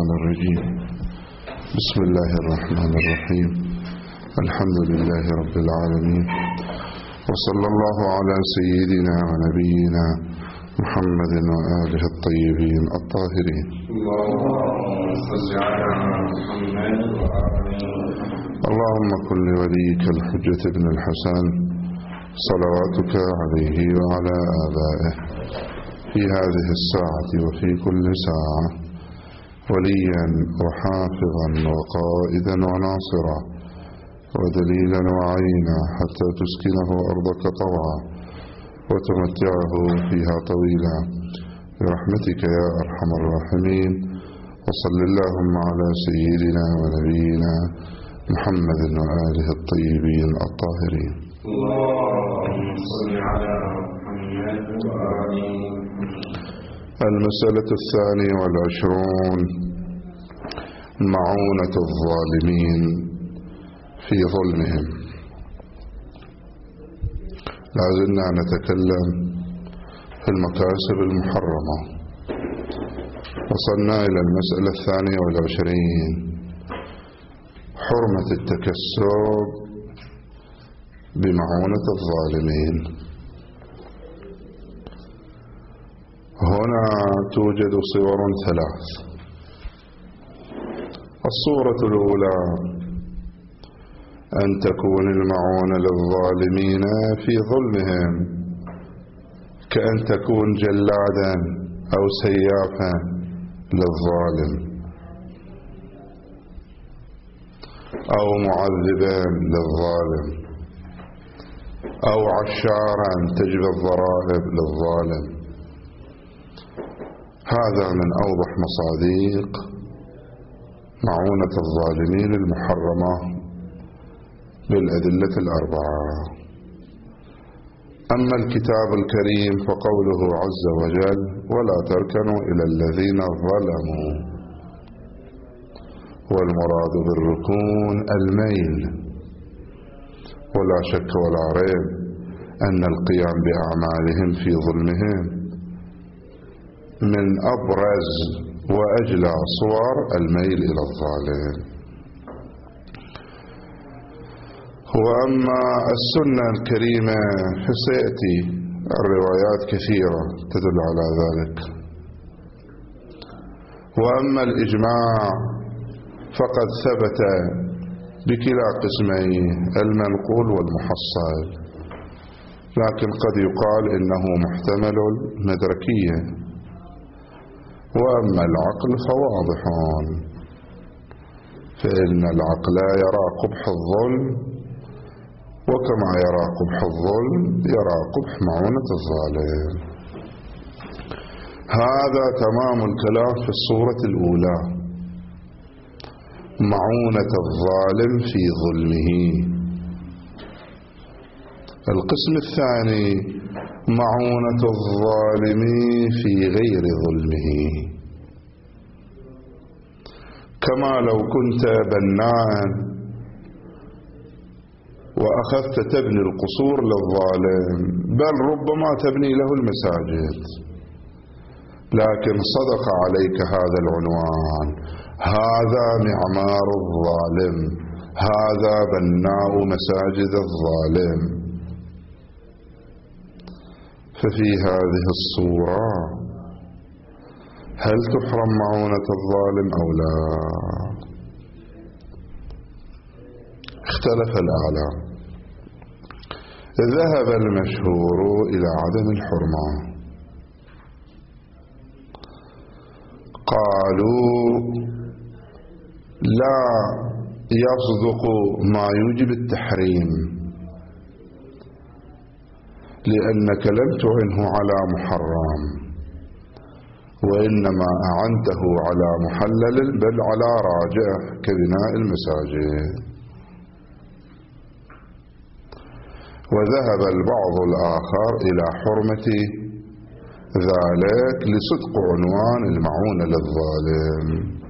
الشيطان الرجيم. بسم الله الرحمن الرحيم. الحمد لله رب العالمين، وصلى الله على سيدنا ونبينا محمد وآله الطيبين الطاهرين. اللهم كن لوليك الحجة ابن الحسن صلواتك عليه وعلى آبائه في هذه الساعة وفي كل ساعة وليا وحافظا وقائدا وناصرا ودليلا وعينا حتى تسكنه أرضك طوعا وتمتعه فيها طويلا برحمتك يا أرحم الراحمين. وصل اللهم على سيدنا ونبينا محمد وآله الطيبين الطاهرين. اللهم صل على محمد وآله. المسألة 22 معونة الظالمين في ظلمهم. لازلنا نتكلم في المكاسب المحرمة. وصلنا إلى المسألة 22 حرمة التكسب بمعونة الظالمين. هنا توجد صور 3. الصورة الأولى أن تكون المعونة للظالمين في ظلمهم كأن تكون جلادا أو سيافا للظالم أو معذبا للظالم أو عشارا تجبي الضرائب للظالم. هذا من أوضح مصادق معونة الظالمين المحرمة بالأدلة 4. أما الكتاب الكريم فقوله عز وجل ولا تركنوا إلى الذين ظلموا، والمراد بالركون الميل. ولا شك ولا ريب أن القيام بأعمالهم في ظلمهم من أبرز وأجلى صور الميل إلى الظالم. وأما السنة الكريمة فسيأتي الروايات كثيرة تدل على ذلك. وأما الإجماع فقد ثبت بكلا قسمي المنقول والمحصل، لكن قد يقال إنه محتمل المدركية. وأما العقل فواضح، فإن العقل يرى قبح الظلم، وكما يرى قبح الظلم يرى قبح معونة الظالم. هذا تمام الكلام في الصورة الأولى، معونة الظالم في ظلمه. القسم الثاني معونة الظالم في غير ظلمه. كما لو كنت بناء وأخذت تبني القصور للظالم، بل ربما تبني له المساجد، لكن صدق عليك هذا العنوان: هذا معمار الظالم، هذا بناء مساجد الظالم. ففي هذه الصورة هل تحرم معونة الظالم أو لا؟ اختلف الأعلام. ذهب المشهور إلى عدم الحرمة. قالوا لا يصدق ما يوجب التحريم، لأنك لم تعنه على محرم، وإنما أعنته على محلل بل على راجع كبناء المساجد. وذهب البعض الآخر إلى حرمة ذلك لصدق عنوان المعونة للظالم.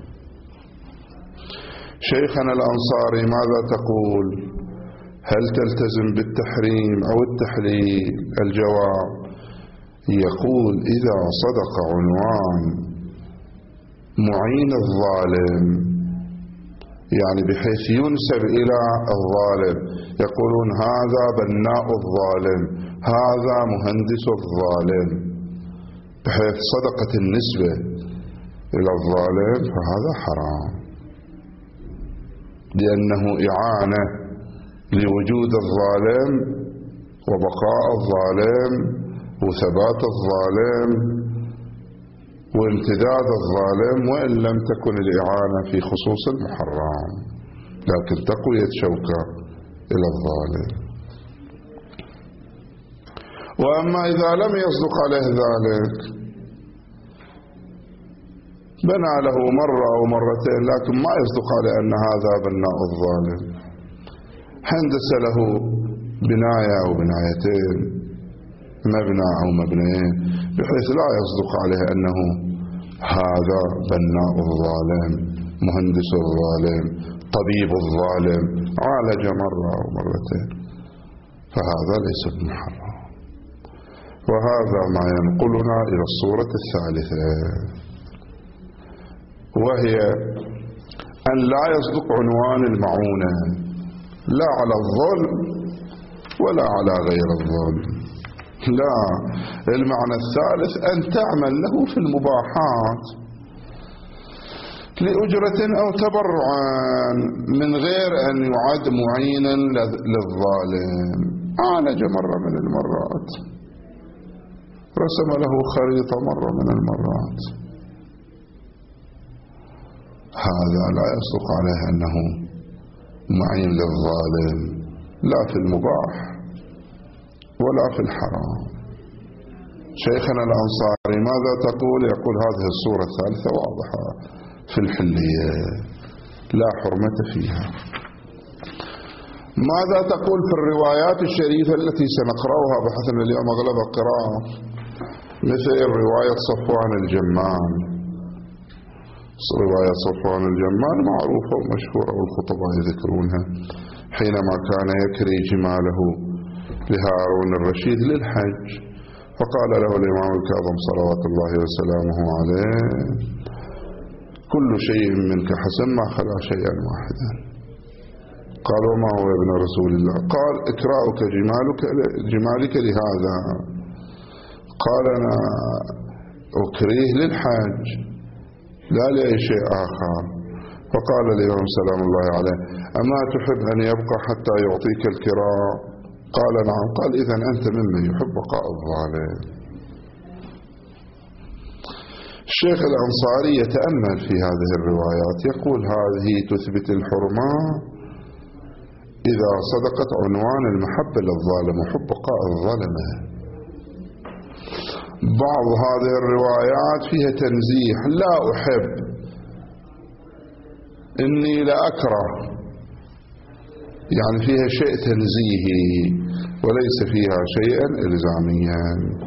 شيخنا الأنصاري ماذا تقول؟ هل تلتزم بالتحريم أو التحليل؟ الجواب: يقول إذا صدق عنوان معين الظالم، يعني بحيث ينسب إلى الظالم، يقولون هذا بناء الظالم، هذا مهندس الظالم، بحيث صدقت النسبة إلى الظالم، فهذا حرام، لأنه إعانة لوجود الظالم وبقاء الظالم وثبات الظالم وامتداد الظالم، وإن لم تكن الإعانة في خصوص المحرم، لكن تقوية شوكة إلى الظالم. وأما إذا لم يصدق عليه ذلك، بنى له مرة أو مرتين لكن ما يصدق عليه أن هذا بناء الظالم، هندس له بناية أو بنايتين، مبنى أو مبنيين، بحيث لا يصدق عليه أنه هذا بناء الظالم، مهندس الظالم، طبيب الظالم، عالج مرة أو مرتين، فهذا ليس بمحرم. وهذا ما ينقلنا إلى الصورة الثالثة، وهي أن لا يصدق عنوان المعونة لا على الظلم ولا على غير الظلم، لا، المعنى الثالث أن تعمل له في المباحات لأجرة أو تبرعا من غير أن يعد معينا للظالم. عالج مرة من المرات، رسم له خريطة مرة من المرات، هذا لا يصدق عليه أنه معين للظالم لا في المباح ولا في الحرام. شيخنا الأنصاري ماذا تقول؟ يقول هذه الصورة الثالثة واضحة في الحلية لا حرمة فيها. ماذا تقول في الروايات الشريفة التي سنقرأها بحثنا اليوم أغلب القراءة، مثل رواية صفوان الجمال؟ رواية صفوان الجمال معروفة ومشهورة والخطباء يذكرونها، حينما كان يكري جماله لهارون الرشيد للحج، فقال له الإمام الكاظم صلوات الله وسلامه عليه: كل شيء منك حسن ما خلا شيئا واحدا. قال: وما هو يا ابن رسول الله؟ قال: إكراؤك جمالك لهذا. قال: أنا أكريه للحج لا لأي شيء آخر. فقال الإمام سلام الله عليه: أما تحب أن يبقى حتى يعطيك الكراء؟ قال: نعم. قال: إذن أنت ممن يحب بقاء الظالم. الشيخ الأنصاري يتأمل في هذه الروايات، يقول هذه تثبت الحرمة إذا صدقت عنوان المحبة للظالم وحب بقاء الظالمة. بعض هذه الروايات فيها تنزيح، لا أحب، إني لأكره، يعني فيها شيء تنزيهي وليس فيها شيئا إلزاميا.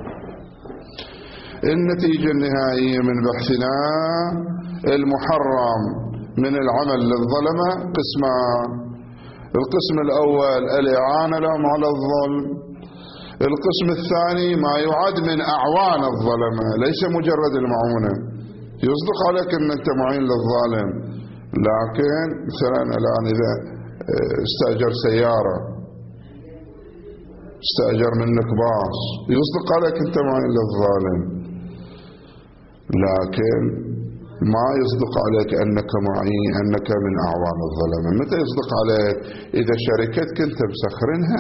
النتيجة النهائية من بحثنا المحرم من العمل للظلمة قسمان: القسم الأول الإعانة لهم على الظلم، القسم الثاني ما يعد من أعوان الظلمة، ليس مجرد المعونة. يصدق عليك أن أنت معين للظالم، لكن مثلا الآن إذا استأجر سيارة، استأجر منك باص، يصدق عليك أنت معين للظالم، لكن ما يصدق عليك أنك معين، أنك من أعوان الظلمة. متى يصدق عليك؟ إذا شركتك أنت مسخرنها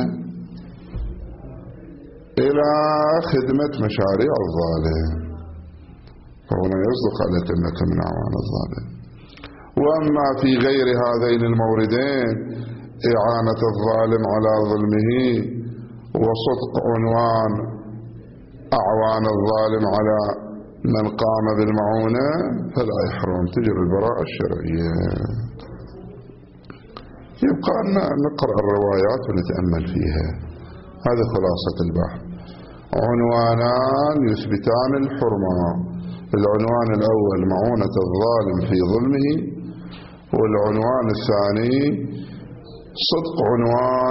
إلى خدمة مشاريع الظالم، فهنا يصدق عليك أنك من أعوان الظالم. وأما في غير هذين الموردين، إعانة الظالم على ظلمه وصدق عنوان أعوان الظالم على من قام بالمعونة، فلا يحرم، تجري البراءة الشرعية. يبقى أن نقرأ الروايات ونتأمل فيها. هذا خلاصة البحث. عنوانان يثبتان الحرمة: العنوان الأول معونة الظالم في ظلمه، والعنوان الثاني صدق عنوان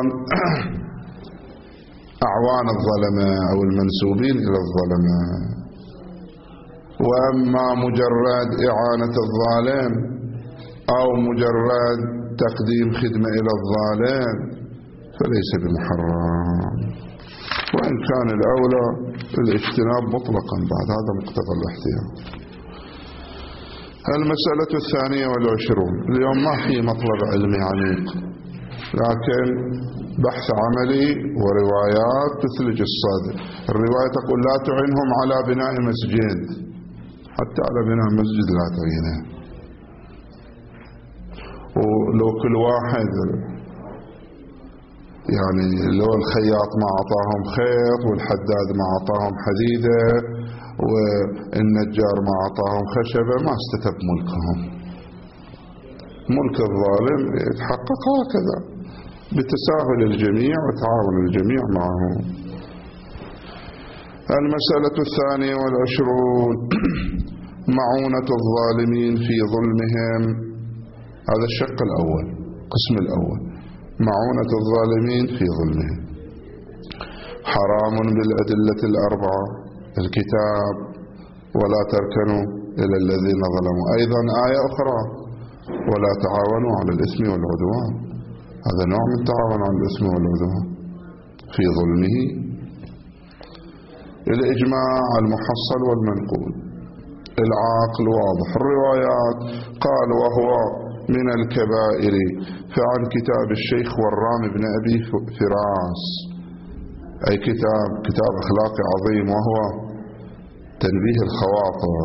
أعوان الظلمة أو المنسوبين إلى الظلمة. وأما مجرد إعانة الظالم أو مجرد تقديم خدمة إلى الظالم فليس بمحرم، وإن كان الأولى الاجتناب مطلقا بعد هذا مقتضى الاحتياط. المسألة 22. اليوم ما في مطلب علمي عميق، لكن بحث عملي وروايات تثلج الصدر. الرواية تقول لا تعينهم على بناء مسجد، حتى على بناء مسجد لا تعينه. ولو كل واحد يعني لو الخياط ما أعطاهم خيط والحداد ما أعطاهم حديدة والنجار ما أعطاهم خشبة ما استتب ملكهم. ملك الظالم يتحقق هكذا بتساهل الجميع وتعاون الجميع معه. المسألة 22. معونة الظالمين في ظلمهم. هذا الشق الأول، قسم الأول، معونة الظالمين في ظلمهم. حرام بالأدلة الأربعة: الكتاب، ولا تركنوا إلى الذين ظلموا. أيضا آية أخرى: ولا تعاونوا على الإثم والعدوان. هذا نوع من التعاون على الإثم والعدوان في ظلمه. الإجماع المحصل والمنقول. العاقل واضح. الروايات: قال وهو من الكبائر، فعن كتاب الشيخ ورام بن أبي فراس، أي كتاب أخلاقي عظيم، وهو تنبيه الخواطر،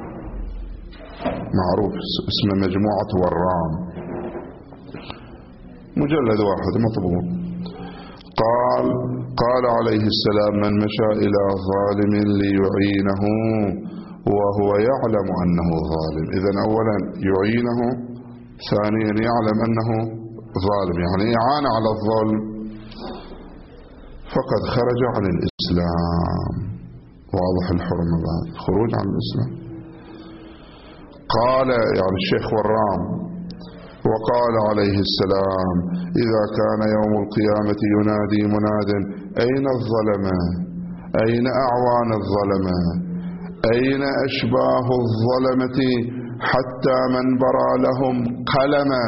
معروف اسمه مجموعة ورام، مجلد واحد مطبوع. قال عليه السلام: من مشى إلى ظالم ليعينه وهو يعلم أنه ظالم. إذن أولا يعينه، ثانيا يعلم أنه ظالم، يعني إعانة على الظلم، فقد خرج عن الإسلام. واضح الحرمة بعد خروج عن الإسلام. قال يعني الشيخ ورام: وقال عليه السلام: إذا كان يوم القيامة ينادي مناد: أين الظلمة؟ أين أعوان الظلمة؟ أين أشباه الظلمة حتى من برى لهم قلما.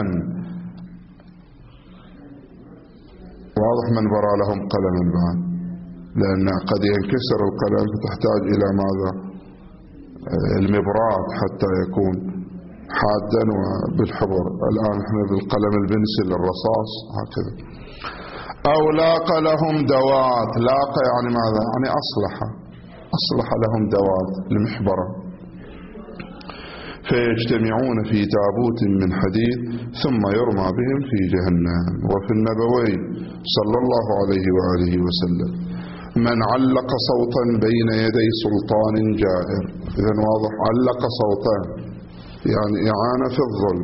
واضح من برى لهم قلما بعد، لأن قد ينكسر القلم فتحتاج إلى ماذا؟ المبراد حتى يكون حادا وبالحبر. الآن احنا بالقلم البنسل الرصاص هكذا. أو لاقى لهم دوات. لاقى يعني ماذا؟ يعني أصلح لهم دوات المحبرة. فيجتمعون في تابوت من حديد ثم يرمى بهم في جهنم. وفي النبوي صلى الله عليه وآله وسلم: من علق صوتا بين يدي سلطان جائر. إذن واضح، علق صوتا يعني إعانة في الظلم.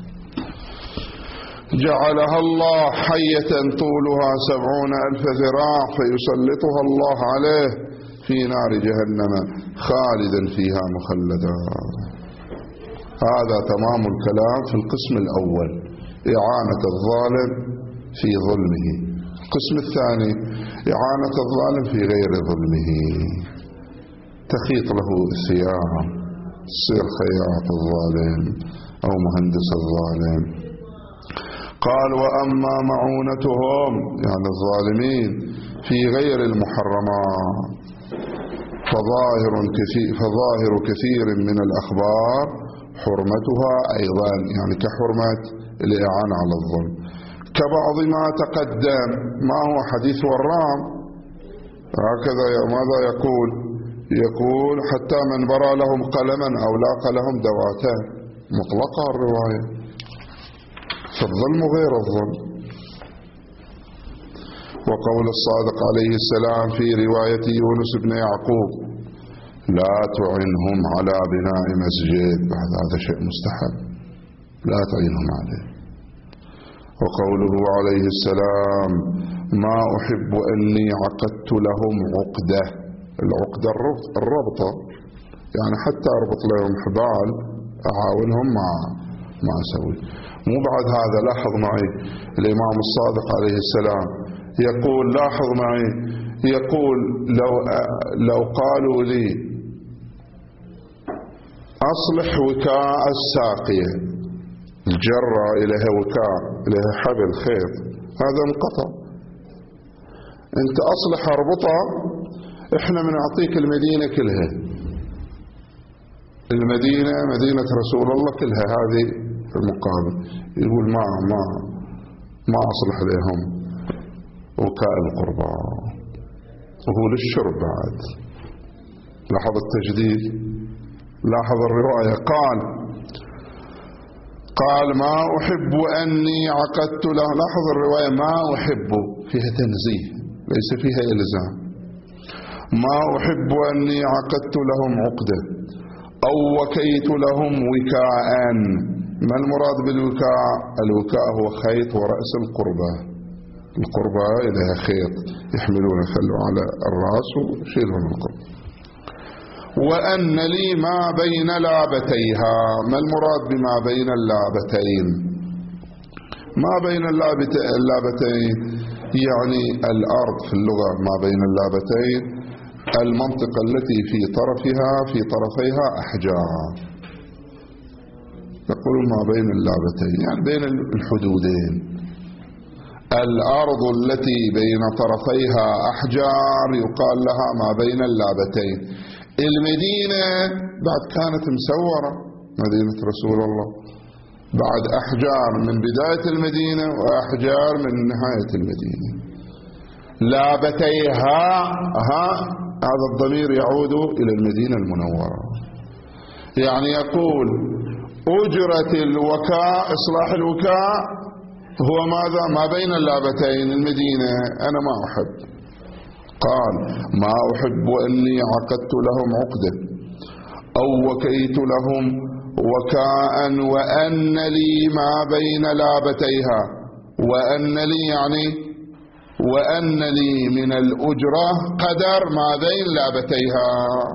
جعلها الله حية طولها 70,000 ذراع فيسلطها الله عليه في نار جهنم خالدا فيها مخلدا. هذا تمام الكلام في القسم الأول، إعانة الظالم في ظلمه. القسم الثاني: إعانة الظالم في غير ظلمه، تخيط له الثياب، تصير خياط الظالم أو مهندس الظالم. قال: وأما معونتهم يعني الظالمين في غير المحرمات فظاهر كثير من الأخبار حرمتها أيضا، يعني كحرمة الإعانة على الظلم، كبعض ما تقدم. ما هو حديث ورام هكذا؟ ماذا يقول حتى من برى لهم قلما أو لاقى لهم دواتان. مطلقة الرواية فالظلم غير الظلم. وقول الصادق عليه السلام في رواية يونس بن يعقوب: لا تعنهم على بناء مسجد. هذا شيء مستحب، لا تعينهم عليه. وقوله عليه السلام: ما أحب أني عقدت لهم عقدة. العقدة الربطة، يعني حتى أربط لهم حبال أعاونهم ما أسوي. مو بعد هذا. لاحظ معي الإمام الصادق عليه السلام يقول، لاحظ معي، يقول لو قالوا لي أصلح وكاء الساقية، الجرة إليها وكاء، إليها حبل خيط، هذا انقطع. أنت أصلح اربطها، إحنا بنعطيك المدينة كلها، المدينة مدينة رسول الله كلها، هذه في المقابل. يقول ما أصلح لهم وكاء القربى، وهو للشرب بعد. لاحظ التجديد، لاحظ الرواية. قال ما أحب أني عقدت له. لاحظ الرواية ما أحب فيها تنزيه ليس فيها إلزام. ما أحب أني عقدت لهم عقدة أو وكيت لهم وكاء. ما المراد بالوكاء؟ الوكاء هو خيط ورأس القربة، القربة إليها خيط يحملون خلوا على الرأس وشيلهم القربة. وأن لي ما بين لابتيها. ما المراد بما بين اللابتين؟ ما بين اللابتين يعني الأرض في اللغة، ما بين اللابتين المنطقة التي في طرفيها أحجار. يقول ما بين اللابتين يعني بين الحدودين. الأرض التي بين طرفيها أحجار يقال لها ما بين اللابتين. المدينة بعد كانت مسورة، مدينة رسول الله، بعد أحجار من بداية المدينة وأحجار من نهاية المدينة. لابتيها هذا الضمير يعود إلى المدينة المنورة. يعني يقول أجرة الوكاء، إصلاح الوكاء هو ماذا؟ ما بين اللابتين المدينة. أنا ما أحب. قال ما أحب أني عقدت لهم عقدة أو وكيت لهم وكاء وأن لي ما بين لابتيها. وأن لي يعني وأن لي من الأجرة قدر ما بين لابتيها،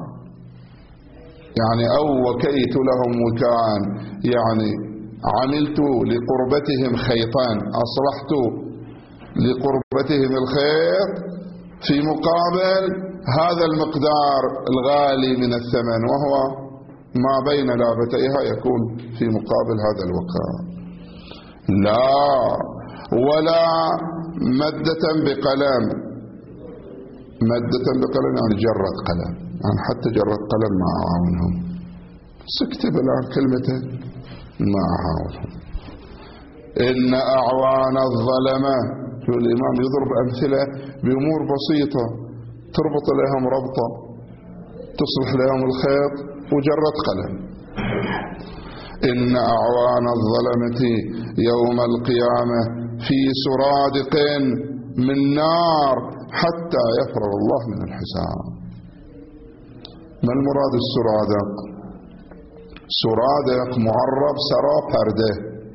يعني أو وكيت لهم وكاء يعني عملت لقربتهم خيطان، أصلحت لقربتهم الخيط في مقابل هذا المقدار الغالي من الثمن، وهو ما بين لابتيها يكون في مقابل هذا الوكاء. لا ولا مدة بقلم. مدة بقلم يعني جرة قلم، يعني حتى جرة قلم ما أعاونهم. سكتب الآن كلمتين ما أعاونهم. إن أعوان الظلمة. الإمام يضرب أمثلة بأمور بسيطة تربط لهم ربطة، تصلح لهم الخيط وجرة قلم. إن أعوان الظلمة يوم القيامة في سرادق من نار حتى يفرغ الله من الحساب. ما المراد السرادق؟ سرادق معرب سرا پرده.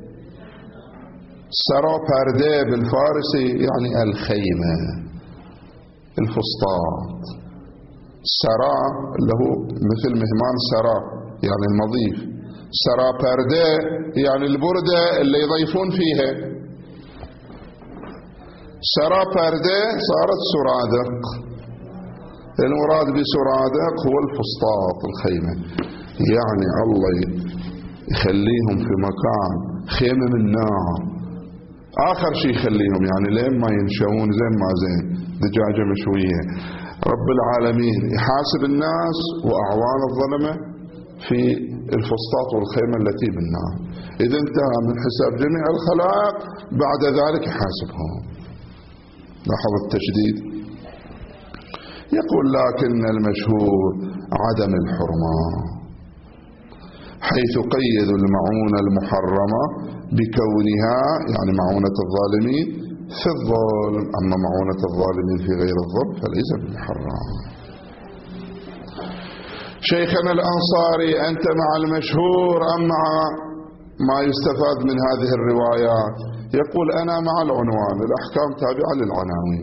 سرا پرده بالفارسي يعني الخيمة، الفسطاط. سرا اللي هو مثل مهمان سرا يعني المضيف، سرا پرده يعني البردة اللي يضيفون فيها. سرا پرده صارت سرادق. المراد بسرادق هو الفسطاط الخيمة، يعني الله يخليهم في مكان خيمة من نار. آخر شيء يخليهم يعني لين ما ينشون زين ما زين دجاجة مشوية. رب العالمين يحاسب الناس وأعوان الظلمة في الفسطاط والخيمة التي بالنار. إذا انتهى من حساب جميع الخلائق بعد ذلك يحاسبهم. لاحظ التشديد. يقول لكن المشهور عدم الحرمة، حيث قيدوا المعونة المحرمة بكونها يعني معونة الظالمين في الظلم، أما معونة الظالمين في غير الظلم فليس بالمحرم. شيخنا الأنصاري أنت مع المشهور أم مع ما يستفاد من هذه الروايات؟ يقول أنا مع العنوان، الأحكام تابعة للعناوين.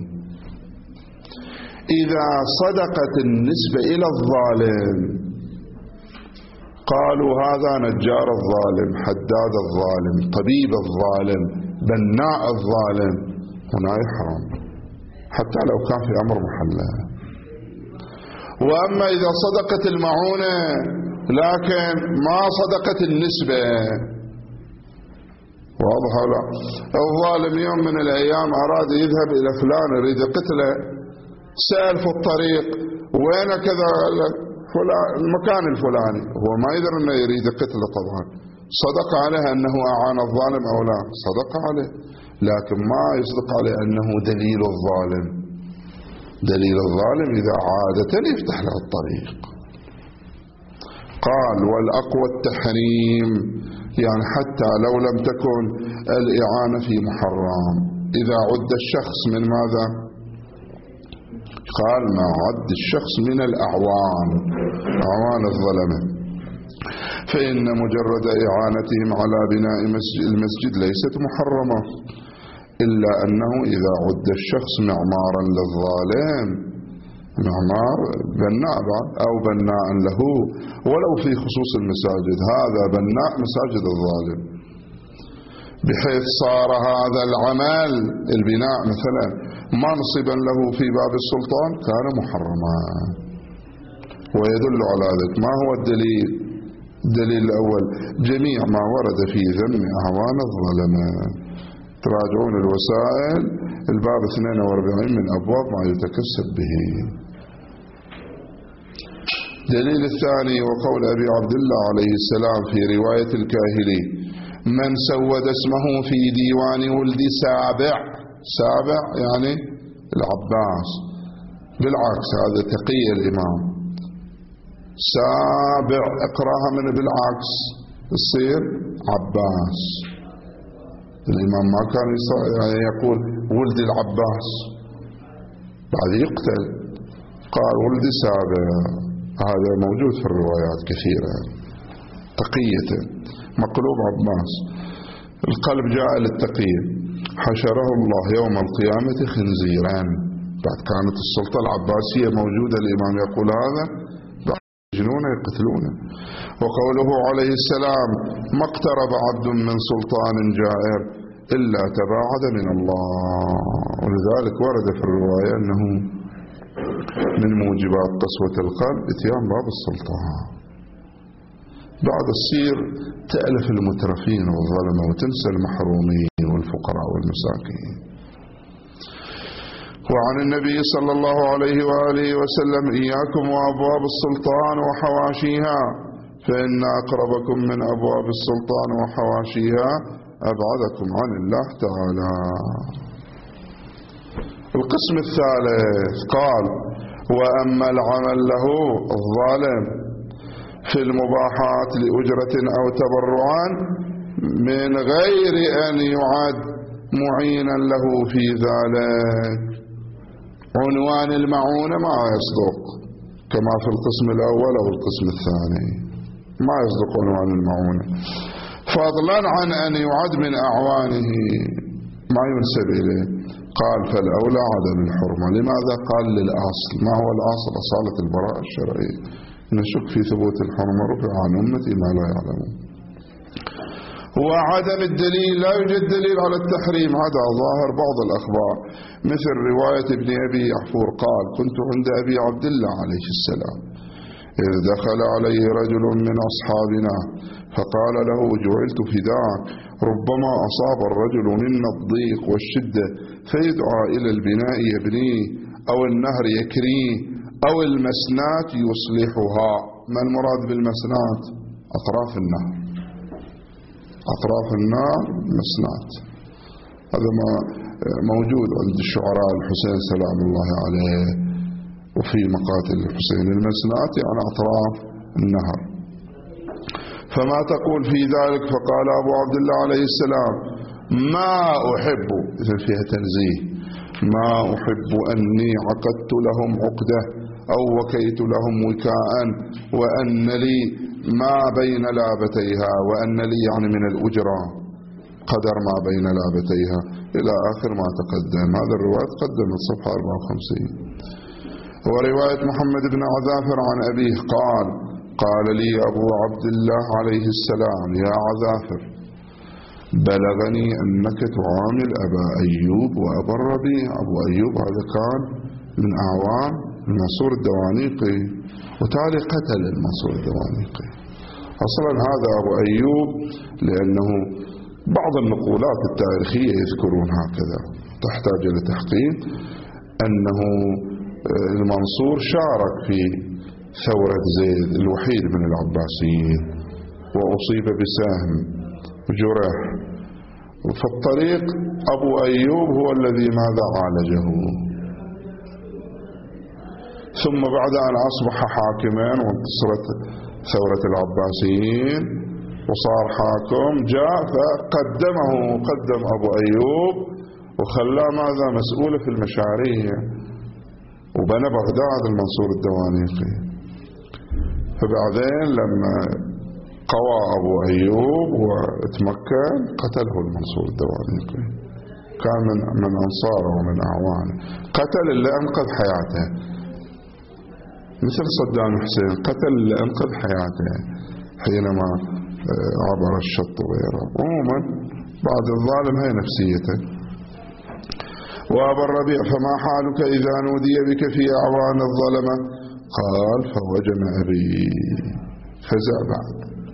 إذا صدقت النسبة إلى الظالم قالوا هذا نجار الظالم، حداد الظالم، طبيب الظالم، بناء الظالم، هنا يحرم حتى لو كان في أمر محله. وأما إذا صدقت المعونة لكن ما صدقت النسبة. واضح ولا؟ الظالم يوم من الأيام أراد يذهب إلى فلان يريد قتله، سأل في الطريق وين كذا، فلان المكان الفلاني، هو ما يدري أنه يريد قتله. طبعا صدق عليه أنه أعان الظالم أو لا، صدق عليه، لكن ما يصدق عليه أنه دليل الظالم. دليل الظالم إذا عادة يفتح له الطريق. قال والأقوى التحريم، يعني حتى لو لم تكن الإعانة في محرم، إذا عد الشخص من ماذا؟ قال ما عد الشخص من الأعوان، أعوان الظلمة، فإن مجرد إعانتهم على بناء المسجد ليست محرمة، إلا أنه إذا عد الشخص معمارا للظالم، معمار بناء أو بناء له ولو في خصوص المساجد، هذا بناء مساجد الظالم، بحيث صار هذا العمل البناء مثلا منصبا له في باب السلطان كان محرما. ويدل على ذلك ما هو الدليل؟ الدليل الأول جميع ما ورد في ذم أعوان الظلمة، تراجعون الوسائل الباب 42 من أبواب ما يتكسب به. دليل الثاني وقول أبي عبد الله عليه السلام في رواية الكاهلي: من سود اسمه في ديوان ولد سابع، سابع يعني العباس، بالعكس هذا تقي الإمام، سابع اقراها من بالعكس يصير عباس. الإمام ما كان يقول ولد العباس بعد يقتل، قال ولد سابع، هذا موجود في الروايات كثيرة، تقية مقلوب عباس. القلب جاء للتقية، حشره الله يوم القيامة خنزيرا، بعد كانت السلطة العباسية موجودة، الإمام يقول هذا، يجنونه يقتلونه. وقوله عليه السلام: ما اقترب عبد من سلطان جائر إلا تباعد من الله. ولذلك ورد في الرواية أنه من موجبات قسوة القلب اتيان باب السلطان، بعد تصير تألف المترفين والظلمة وتنسى المحرومين والفقراء والمساكين. وعن النبي صلى الله عليه وآله وسلم: إياكم وأبواب السلطان وحواشيها، فإن أقربكم من أبواب السلطان وحواشيها أبعدكم عن الله تعالى. القسم الثالث قال: وأما العمل له الظالم في المباحات لأجرة أو تبرعا من غير أن يعد معينا له في ذلك، عنوان المعونة ما يصدق كما في القسم الأول أو القسم الثاني، ما يصدق عنوان المعونة، فضلا عن أن يعد من أعوانه ما ينسب إليه. قال: فالأولى عدم الحرمة. لماذا؟ قال: للأصل. ما هو الأصل؟ أصالة البراءة الشرعية. نشك في ثبوت الحرمة، رفع عن أمتي ما لا يعلمون. وعدم الدليل، لا يوجد دليل على التحريم، هذا ظاهر بعض الأخبار، مثل رواية ابن أبي يحفور قال: كنت عند أبي عبد الله عليه السلام إذ دخل عليه رجل من أصحابنا فقال له: جعلت فداك، ربما أصاب الرجل منا الضيق والشدة فيدعى إلى البناء يبنيه، أو النهر يكريه، أو المسنات يصلحها. ما المراد بالمسنات؟ أطراف النهر، أطراف النار مسنات، هذا ما موجود عند الشعراء الحسين سلام الله عليه، وفي مقاتل الحسين المسنات يعني أطراف النهر. فما تقول في ذلك؟ فقال أبو عبد الله عليه السلام: ما أحب، إذا فيها تنزيه، ما أحب أني عقدت لهم عقدة أو وكيت لهم وكاء وأن لي ما بين لابتيها، وأن لي يعني من الأجرة قدر ما بين لابتيها إلى آخر ما تقدم. هذا الرواية قدمت صفحة 54. ورواية محمد بن عذافر عن أبيه قال: قال لي أبو عبد الله عليه السلام: يا عذافر، بلغني أنك تعامل أبا أيوب وأبا الربيع. أبو أيوب هذا كان من أعوان المنصور الدوانيقي، وتالي قتل المنصور الدوانيقي. أصلا هذا أبو أيوب، لأنه بعض النقولات التاريخية يذكرون هكذا تحتاج إلى تحقيق، أنه المنصور شارك في ثورة زيد الوحيد من العباسيين، وأصيب بسهم وجرح، وفي الطريق أبو أيوب هو الذي ماذا عالجه. ثم بعد أن أصبح حاكما وانتصرت ثورة العباسيين وصار حاكم، جاء قدم أبو أيوب وخلاه ماذا مسؤول في المشاريع، وبنى بغداد المنصور الدوانيقي. فبعدين لما قوى أبو أيوب وتمكن قتله المنصور الدوانيقي، كان من أنصاره ومن أعوانه، قتل اللي أنقذ حياته، مثل صدام حسين قتل اللي أنقذ حياته حينما عبر الشط وغيره. عموما بعد الظالم هي نفسيته. وأبا الربيع فما حالك إذا نودي بك في أعوان الظلمة؟ قال فوجم أبي، فزع بعد.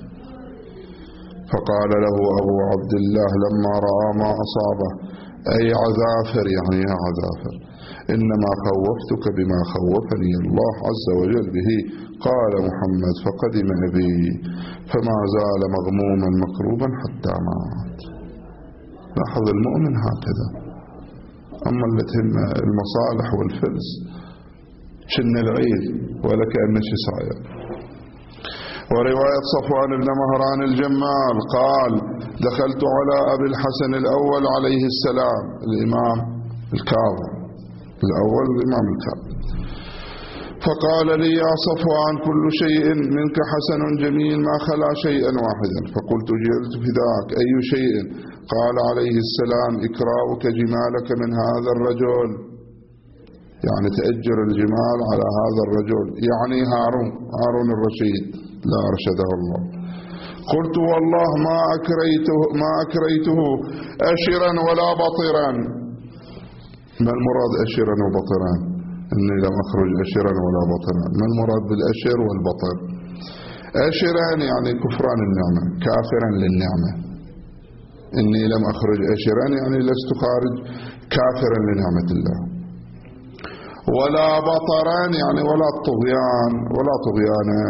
فقال له أبو عبد الله لما رأى ما أصابه: أي عذافر، يعني يا عذافر، إنما خوفتك بما خوفني الله عز وجل به. قال محمد فقدم أبي فما زال مغموما مكروبا حتى مات. لاحظ المؤمن هكذا، أما اللي تهم المصالح والفلس شن العيد ولا كأنه شي صاير. ورواية صفوان بن مهران الجمال قال: دخلت على أبي الحسن الأول عليه السلام، الإمام الكاظم الأول، الإمام الكاظم، فقال لي: يا صفوان كل شيء منك حسن جميل ما خلا شيئا واحدا. فقلت: جئت فداك، أي شيء؟ قال عليه السلام: إكراؤك جمالك من هذا الرجل، يعني تأجر الجمال على هذا الرجل، يعني هارون الرشيد، لا أرشده الله. قلت: والله ما أكريته أشرا ولا بطرا. ما المراد أشرا وبطرا؟ إني لم أخرج أشرا ولا بطرا. ما المراد بالأشر والبطر؟ أشرا يعني كفران النعمة، كافرا للنعمة. إني لم أخرج أشرا يعني لست خارج كافرا لنعمة الله. ولا بطرا يعني ولا طغيان ولا طغيانا.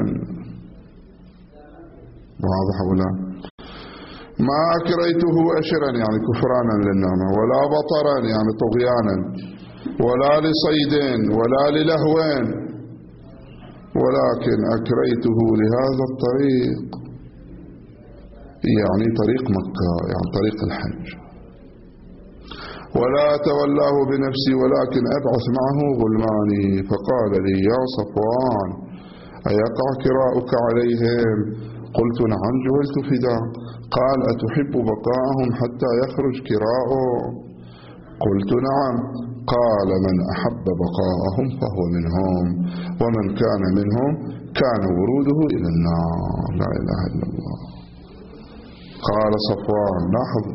واضح ولا؟ ما أكريته أشرا يعني كفرانا للنعمة، ولا بطرا يعني طغيانا، ولا لصيد ولا للهوين، ولكن أكريته لهذا الطريق، يعني طريق مكة، يعني طريق الحج. ولا تولاه بنفسي ولكن أبعث معه غلماني. فقال لي: يا صفوان أيقع كراؤك عليهم؟ قلت: نعم جعلت فداء. قال: أتحب بقاءهم حتى يخرج كراؤه؟ قلت: نعم. قال: من أحب بقاءهم فهو منهم، ومن كان منهم كان وروده إلى النار. لا إله إلا الله. قال صفوان، لاحظ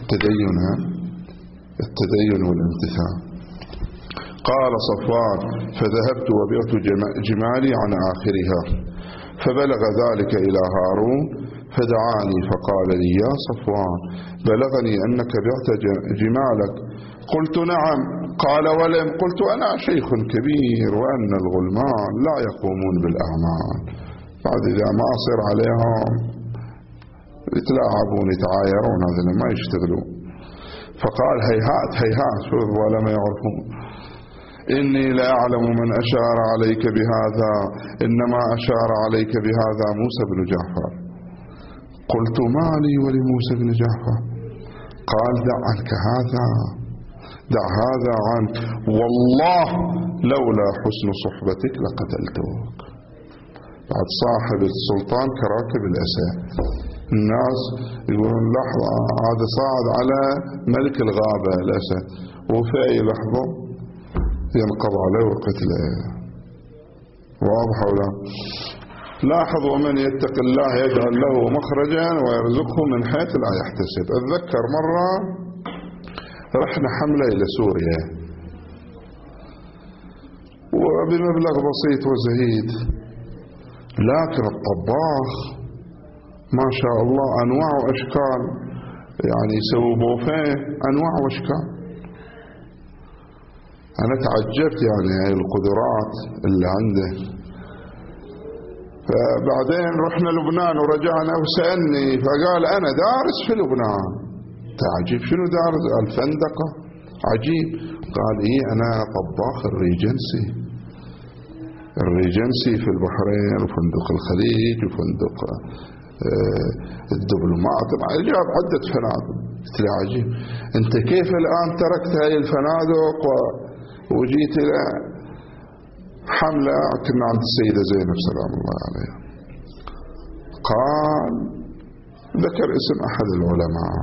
التدين والامتثال. قال صفوان: فذهبت وبعت جمالي عن آخرها، فبلغ ذلك إلى هارون فدعاني فقال لي: يا صفوان بلغني أنك بعت جمالك. قلت: نعم. قال: ولم؟ قلت: أنا شيخ كبير وأن الغلمان لا يقومون بالأعمال، بعد إذا ما أصير عليهم يتلاعبون يتعايرون، هذا ما يشتغلون. فقال: هيهات هيهات، شو ولا ما يعرفون. إني لا أعلم من أشار عليك بهذا، إنما أشار عليك بهذا موسى بن جعفر. قلت: ما لي ولموسى بن جعفر؟ قال: دع عنك هذا، دع هذا عنك، والله لولا حسن صحبتك لقتلتك. بعد صاحب السلطان كراكب الأسد، الناس يقولون لحظة هذا صعد على ملك الغابة الأسد، وفي أي لحظة ينقض عليه وقتله. واضح ولا؟ لاحظ: ومن يتق الله يجعل له مخرجا ويرزقه من حيث لا يحتسب. أتذكر مرة رحنا حملة إلى سوريا، وبمبلغ بسيط وزهيد. لكن الطباخ ما شاء الله أنواع وأشكال، يعني يسوي بوفيه أنواع وأشكال. أنا تعجبت يعني هاي القدرات اللي عنده. فبعدين رحنا لبنان ورجعنا وسألني فقال أنا دارس في لبنان. تعجب شنو دارس؟ الفندقة. عجيب. قال إيه أنا طباخ الريجنسي في البحرين وفندق الخليج وفندق الدبلومات، جاب عدة فنادق. قلت له عجيب، أنت كيف الآن تركت هاي الفنادق وجيت إلى حملة كنا عند السيدة زينب سلام الله عليها؟ قال ذكر اسم أحد العلماء،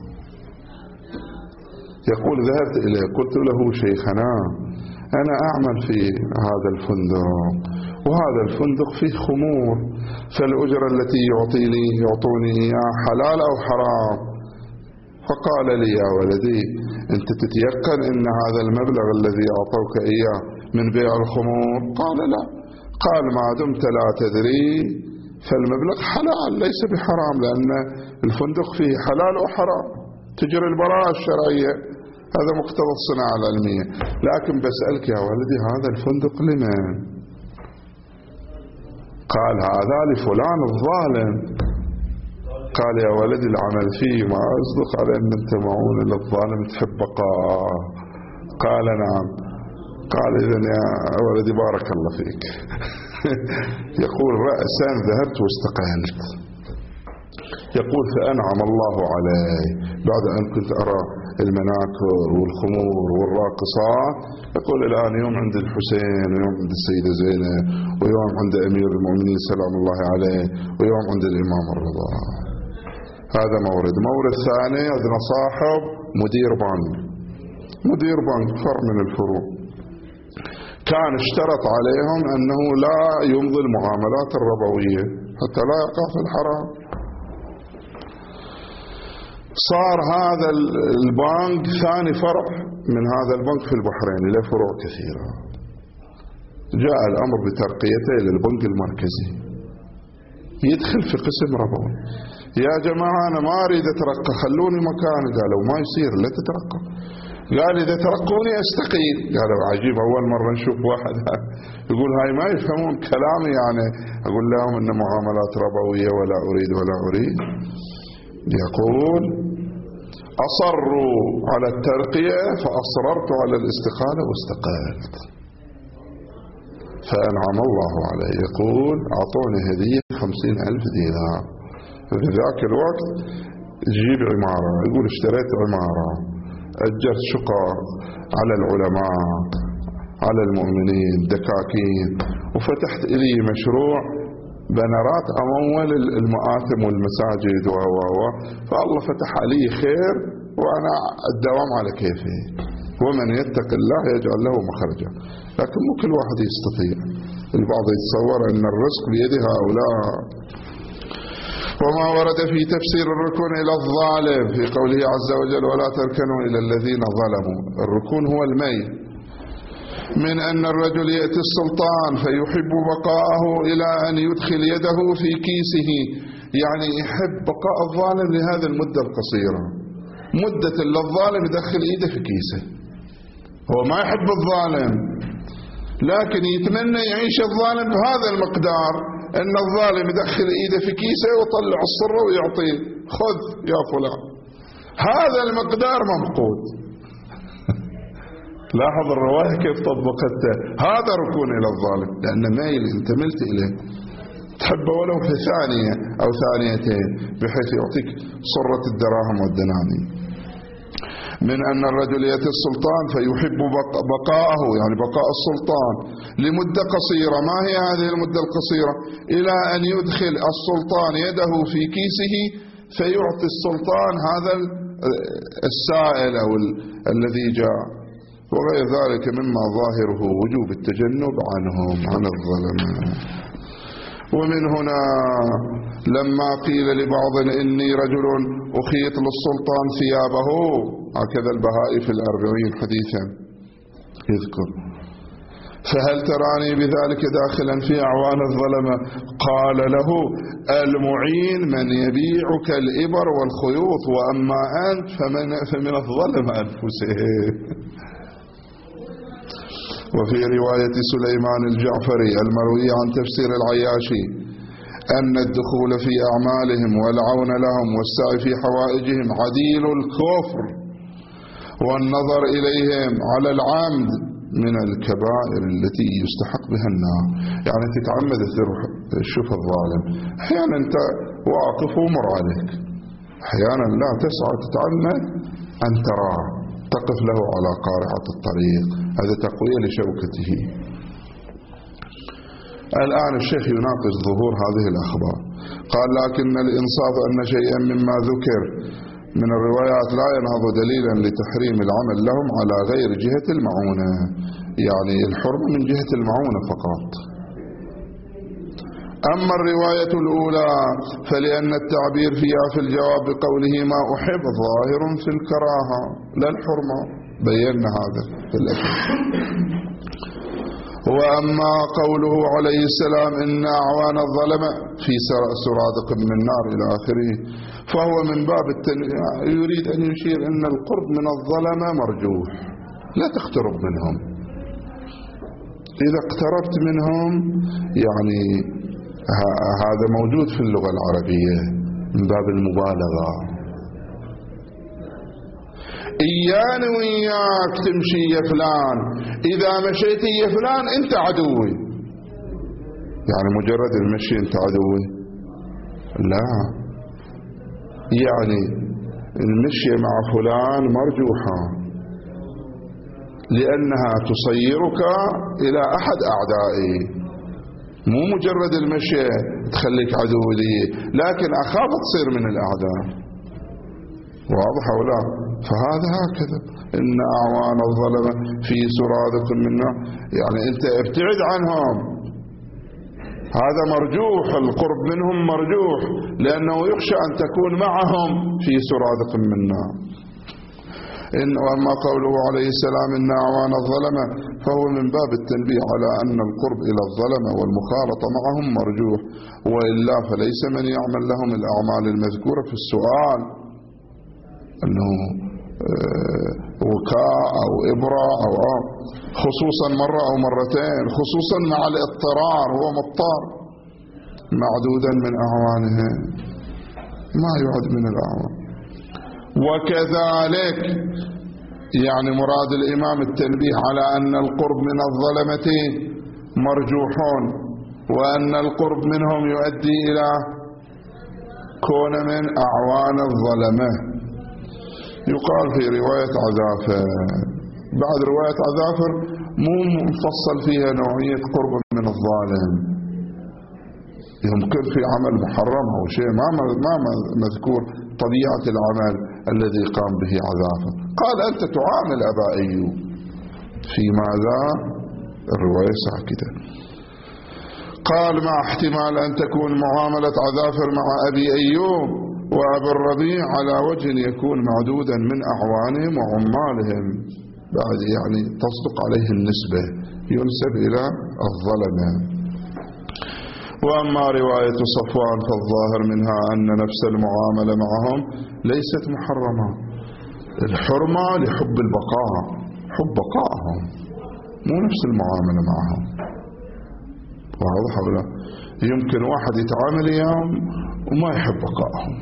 يقول ذهبت إليه قلت له شيخنا أنا أعمل في هذا الفندق وهذا الفندق فيه خمور، فالأجرة التي يعطوني إياه حلال أو حرام؟ فقال لي يا ولدي أنت تتيقن أن هذا المبلغ الذي أعطوك إياه من بيع الخمور؟ قال لا. قال ما دمت لا تدري فالمبلغ حلال ليس بحرام، لأن الفندق فيه حلال وحرام، تجري البراءة الشرعية، هذا مقتضى الصناعة العلمية. لكن بسألك يا ولدي هذا الفندق لمن؟ قال هذا لفلان الظالم. قال يا ولدي العمل فيه ما أصدق على أن أنت معون للظالم تحب بقاء. قال نعم. قال إذن يا ولدي بارك الله فيك. يقول رأسا ذهبت واستقلت. يقول فأنعم الله علي بعد أن كنت أرى المناكر والخمور والراقصات. يقول الآن يوم عند الحسين ويوم عند السيدة زينب ويوم عند أمير المؤمنين سلام الله عليه ويوم عند الإمام الرضا. هذا مورد ثاني، عندنا صاحب مدير بنك فرع من الفروع، كان اشترط عليهم أنه لا يمضي المعاملات الربوية حتى لا يقع في الحرام. صار هذا البنك ثاني فرع من هذا البنك في البحرين، له فروع كثيرة. جاء الأمر بترقيته إلى البنك المركزي، يدخل في قسم ربوي. يا جماعة أنا ما أريد أترقى، خلوني مكاني. قالوا ما يصير، لا تترقى. قال إذا ترقوني أستقيل. قالوا عجيب، أول مرة نشوف واحد يقول هاي ما يفهمون كلامي، يعني أقول لهم إن معاملات ربوية ولا أريد. يقول أصروا على الترقية فأصررت على الاستقالة واستقالت، فأنعم الله علي. يقول أعطوني هدية 50,000 دينار. في ذاك الوقت تجيب عمارة، يقول اشتريت عمارة، أجرت شقق على العلماء على المؤمنين دكاكين، وفتحت لي مشروع بنرات أمول المآتم والمساجد فالله فتح علي خير، وأنا الدوام على كيفي. ومن يتق الله يجعل له مخرجا. لكن مو كل واحد يستطيع. البعض يتصور أن الرزق بيد هؤلاء. وما ورد في تفسير الركون إلى الظالم في قوله عز وجل ولا تركنوا إلى الذين ظلموا. الركون هو الميل، من أن الرجل يأتي السلطان فيحب بقاءه إلى أن يدخل يده في كيسه، يعني يحب بقاء الظالم لهذه المدة القصيرة، مدة اللي الظالم يدخل إيده في كيسه. هو ما يحب الظالم، لكن يتمنى يعيش الظالم بهذا المقدار، أن الظالم يدخل إيده في كيسه ويطلع الصرة ويعطيه، خذ يا فلان. هذا المقدار ممقوت. لاحظ الرواية كيف طبقتها. هذا ركون إلى الظالم، لأن ميل انت ملت إليه، تحبه ولو في ثانية أو ثانيتين بحيث يعطيك صرة الدراهم والدنانير. من أن الرجل يأتي السلطان فيحب بقاءه، يعني بقاء السلطان لمدة قصيرة. ما هي هذه المدة القصيرة؟ إلى أن يدخل السلطان يده في كيسه فيعطي السلطان هذا السائل أو الذي جاء، وغير ذلك مما ظاهره وجوب التجنب عنهم عن الظلماء. ومن هنا لما قيل لبعض إني رجل أخيط للسلطان ثيابه، هكذا البهائي في 40 حديثا يذكر، فهل تراني بذلك داخلا في أعوان الظلمة؟ قال له: المعين من يبيعك الإبر والخيوط، وأما أنت فمن الظلمة أنفسهم. وفي رواية سليمان الجعفري المروي عن تفسير العياشي أن الدخول في أعمالهم والعون لهم والسعي في حوائجهم عديل الكفر، والنظر إليهم على العمد من الكبائر التي يستحق بها النار. يعني تتعمد تروح تشوف الظالم، أحيانا أنت واقف ومر عليك، أحيانا لا تسعى تتعمد أن تراه، تقف له على قارعة الطريق، هذا تقوية لشوكته. الآن الشيخ يناقش ظهور هذه الأخبار. قال: لكن الإنصاف أن شيئا مما ذكر من الروايات لا ينهض دليلا لتحريم العمل لهم على غير جهة المعونة، يعني الحرمة من جهة المعونة فقط. أما الرواية الأولى فلأن التعبير فيها في الجواب بقوله ما أحب ظاهر في الكراهة لا الحرمة، بينا هذا في الأخير. وأما قوله عليه السلام إن أعوان الظلمة في سرادق من نار إلى آخره، فهو من باب يريد أن يشير أن القرب من الظلمة مرجوح، لا تقترب منهم، إذا اقتربت منهم يعني هذا موجود في اللغة العربية من باب المبالغة. إياني وإياك تمشي يا فلان، إذا مشيت يا فلان أنت عدوي، يعني مجرد المشي أنت عدوي؟ لا، يعني المشي مع فلان مرجوحة لأنها تصيرك إلى أحد أعدائي، مو مجرد المشي تخليك عدو لي، لكن أخاف تصير من الأعداء. واضح ولا؟ فهذا هكذا إن أعوان الظلمة في سرادق من نار، يعني أنت ابتعد عنهم، هذا مرجوح، القرب منهم مرجوح لأنه يخشى أن تكون معهم في سرادق من نار. وأما قوله عليه السلام إن أعوان الظلمة فهو من باب التنبيه على أن القرب إلى الظلمة والمخالطة معهم مرجوح، وإلا فليس من يعمل لهم الأعمال المذكورة في السؤال أنه وكاء أو إبرة أو خصوصا مرة أو مرتين، خصوصا مع الاضطرار، هو مضطر، معدودا من أعوانه، ما يعد من الأعوان. وكذلك يعني مراد الإمام التنبيه على أن القرب من الظلمة مرجوحون، وأن القرب منهم يؤدي إلى كون من أعوان الظلمة. يقال في رواية عذافر، بعد رواية عذافر مو مفصل فيها نوعية قرب من الظالم، يمكن في عمل محرم أو شيء ما مذكور طبيعة العمل الذي قام به عذافر. قال أنت تعامل أبا أيوب، في ماذا؟ الرواية ساكتة. قال مع احتمال أن تكون معاملة عذافر مع أبي أيوب وأبي الربيع على وجه يكون معدودا من أعوانهم وعمالهم، بعد يعني تصدق عليه النسبة، ينسب إلى الظلمة. وأما رواية صفوان فالظاهر منها أن نفس المعاملة معهم ليست محرمة، الحرمة لحب البقاء، حب بقائهم، مو نفس المعاملة معهم. واضح ولا؟ يمكن واحد يتعامل يوم وما يحب بقائهم.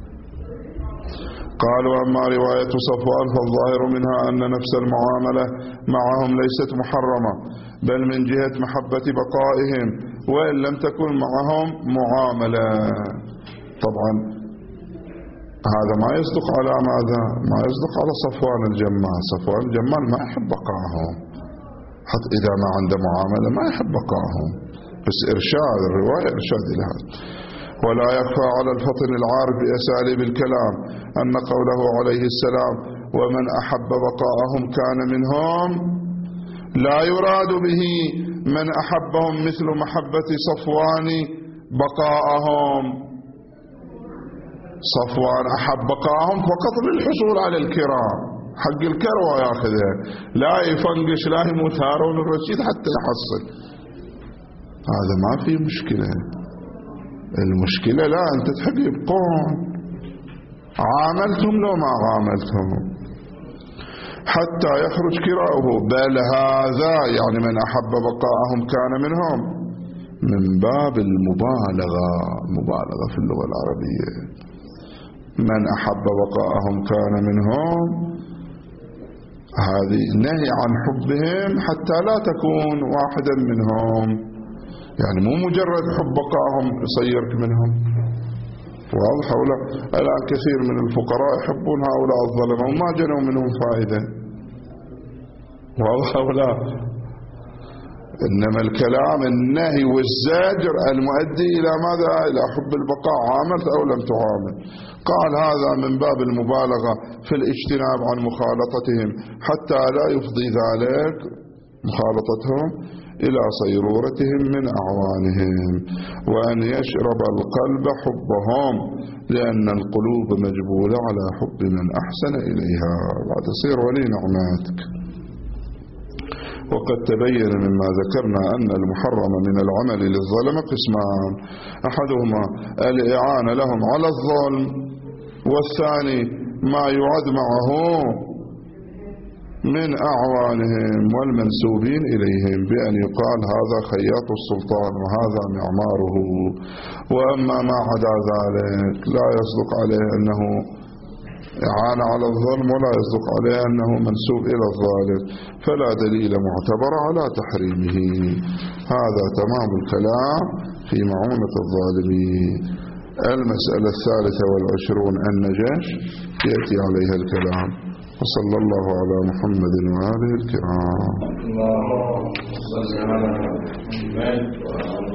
قال وأما رواية صفوان فالظاهر منها أن نفس المعاملة معهم ليست محرمة، بل من جهة محبة بقائهم، وإن لم تكن معهم معاملة. طبعا هذا ما يصدق على ماذا؟ ما يصدق على صفوان الجمال. صفوان الجمال ما يحب بقائهم، حتى إذا ما عنده معاملة ما يحب بقائهم، بس إرشاد الرواية إرشاد إلى هذا. ولا يخفى على الفطن العارف بأساليب الكلام أن قوله عليه السلام ومن أحب بقاءهم كان منهم لا يراد به من أحبهم مثل محبة صفوان بقاءهم. صفوان أحب بقاءهم فقط للحصول على الكرام، حق الكروة ياخذها، لا يفنقش لا يموت هارون الرشيد حتى يحصل. هذا ما في مشكلة. المشكلة لا أنت تحب يبقون، عاملتهم لو ما عاملتهم حتى يخرج كراؤه. بل هذا يعني من أحب بقاءهم كان منهم من باب المبالغة، مبالغة في اللغة العربية. من أحب بقاءهم كان منهم، هذه نهي عن حبهم حتى لا تكون واحدا منهم، يعني مو مجرد حب بقاءهم يصيرك منهم. واضح ولا؟ الآن كثير من الفقراء يحبون هؤلاء الظلمة وما جنوا منهم فائدة. واضح ولا؟ إنما الكلام النهي والزجر المؤدي إلى ماذا؟ إلى حب البقاء، عاملت أو لم تعامل. قال هذا من باب المبالغة في الاجتناب عن مخالطتهم حتى لا يفضي ذلك مخالطتهم إلى صيرورتهم من أعوانهم، وأن يشرب القلب حبهم، لأن القلوب مجبولة على حب من أحسن إليها. بعد تصير ولي نعماتك. وقد تبين مما ذكرنا أن المحرم من العمل للظلم قسمان: أحدهما الإعانة لهم على الظلم، والثاني ما يعد معه من أعوانهم والمنسوبين إليهم، بأن يقال هذا خياط السلطان وهذا معماره. وأما ما عدا ذلك لا يصدق عليه أنه إعانة على الظلم، ولا يصدق عليه أنه منسوب إلى الظالم، فلا دليل معتبر على تحريمه. هذا تمام الكلام في معونة الظالمين. المسألة 23 النجش يأتي عليها الكلام. وصلى الله على محمد وآله الكرام. اللهم صل على محمد وآله